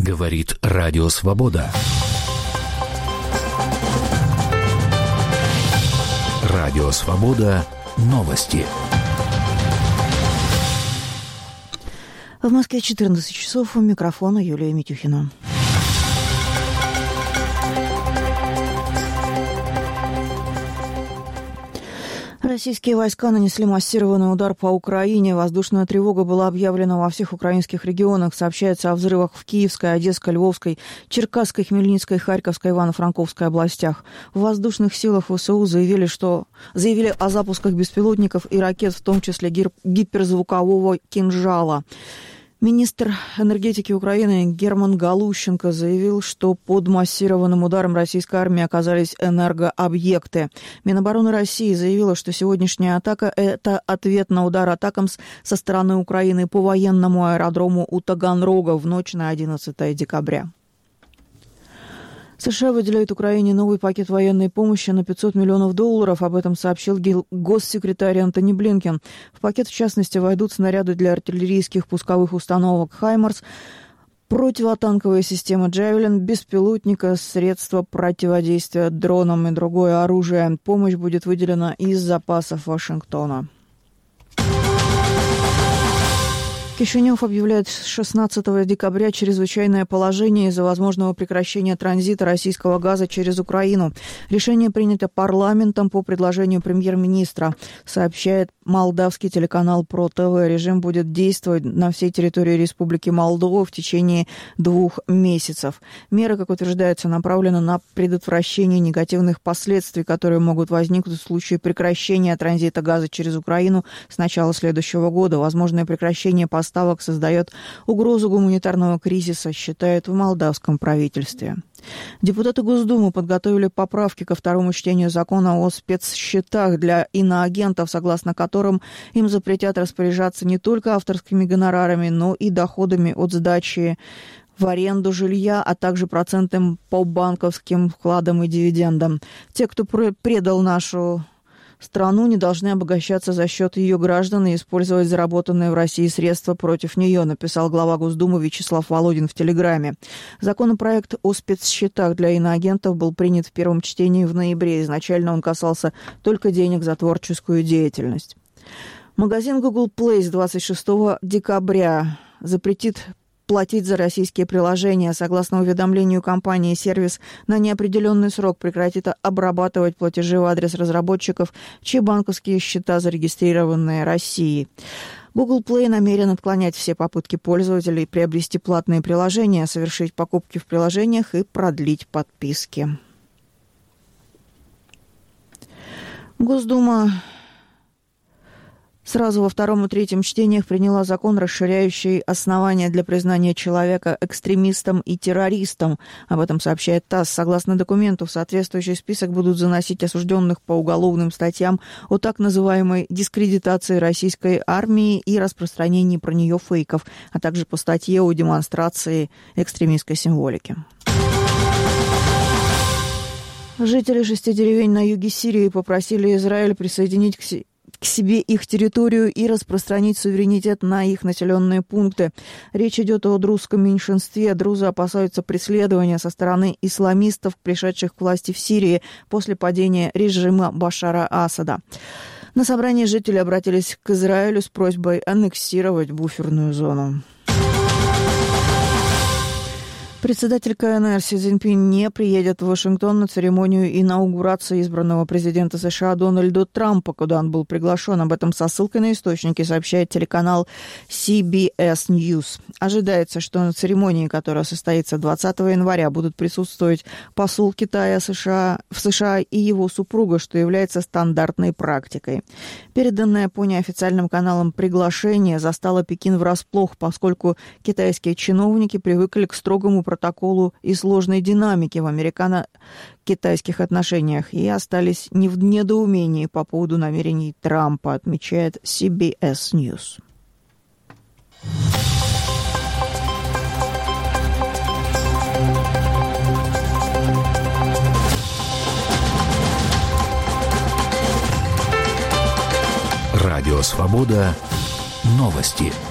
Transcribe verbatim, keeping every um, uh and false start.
Говорит Радио Свобода. Радио Свобода. Новости. В Москве четырнадцать часов. У микрофона Юлия Митюхина. Российские войска нанесли массированный удар по Украине. Воздушная тревога была объявлена во всех украинских регионах. Сообщается о взрывах в Киевской, Одесской, Львовской, Черкасской, Хмельницкой, Харьковской, Ивано-Франковской областях. В воздушных силах ВСУ заявили, что заявили о запусках беспилотников и ракет, в том числе гиперзвукового «Кинжала». Министр энергетики Украины Герман Галущенко заявил, что под массированным ударом российской армии оказались энергообъекты. Минобороны России заявила, что сегодняшняя атака – это ответ на удар атакамс со стороны Украины по военному аэродрому у Таганрога в ночь на одиннадцатое декабря. США выделяют Украине новый пакет военной помощи на пятьсот миллионов долларов. Об этом сообщил госсекретарь Антони Блинкен. В пакет, в частности, войдут снаряды для артиллерийских пусковых установок «Хаймарс», противотанковая система «Джавелин», беспилотника, средства противодействия дронам и другое оружие. Помощь будет выделена из запасов Вашингтона. Кишинев объявляет с шестнадцатого декабря чрезвычайное положение из-за возможного прекращения транзита российского газа через Украину. Решение принято парламентом по предложению премьер-министра, сообщает молдавский телеканал ПроТВ. Режим будет действовать на всей территории Республики Молдова в течение двух месяцев. Меры, как утверждается, направлены на предотвращение негативных последствий, которые могут возникнуть в случае прекращения транзита газа через Украину с начала следующего года. Возможное прекращение поставок Ставок создает угрозу гуманитарного кризиса, считают в молдавском правительстве. Депутаты Госдумы подготовили поправки ко второму чтению закона о спецсчетах для иноагентов, согласно которым им запретят распоряжаться не только авторскими гонорарами, но и доходами от сдачи в аренду жилья, а также процентом по банковским вкладам и дивидендам. Те, кто предал нашу страну, не должны обогащаться за счет ее граждан и использовать заработанные в России средства против нее, написал глава Госдумы Вячеслав Володин в Телеграме. Законопроект о спецсчетах для иноагентов был принят в первом чтении в ноябре. Изначально он касался только денег за творческую деятельность. Магазин Google Play с двадцать шестого декабря запретит платить за российские приложения. Согласно уведомлению компании, сервис на неопределенный срок прекратит обрабатывать платежи в адрес разработчиков, чьи банковские счета зарегистрированы Россией. Google Play намерен отклонять все попытки пользователей приобрести платные приложения, совершить покупки в приложениях и продлить подписки. Госдума сразу во втором и третьем чтениях приняла закон, расширяющий основания для признания человека экстремистом и террористом. Об этом сообщает ТАСС. Согласно документу, в соответствующий список будут заносить осужденных по уголовным статьям о так называемой дискредитации российской армии и распространении про нее фейков, а также по статье о демонстрации экстремистской символики. Жители шести деревень на юге Сирии попросили Израиль присоединить к себе к себе их территорию и распространить суверенитет на их населенные пункты. Речь идет о друзском меньшинстве. Друзы опасаются преследования со стороны исламистов, пришедших к власти в Сирии после падения режима Башара Асада. На собрании жители обратились к Израилю с просьбой аннексировать буферную зону. Председатель КНР Си Цзиньпин не приедет в Вашингтон на церемонию инаугурации избранного президента США Дональда Трампа, куда он был приглашен. Об этом со ссылкой на источники сообщает телеканал Си Би Эс News. Ожидается, что на церемонии, которая состоится двадцатого января, будут присутствовать посол Китая США, в США и его супруга, что является стандартной практикой. Переданное по неофициальным каналам приглашение застало Пекин врасплох, поскольку китайские чиновники привыкли к строгому протоколу и сложной динамике в американо-китайских отношениях и остались не в недоумении по поводу намерений Трампа, отмечает Си Би Эс News. Радио Свобода. Новости.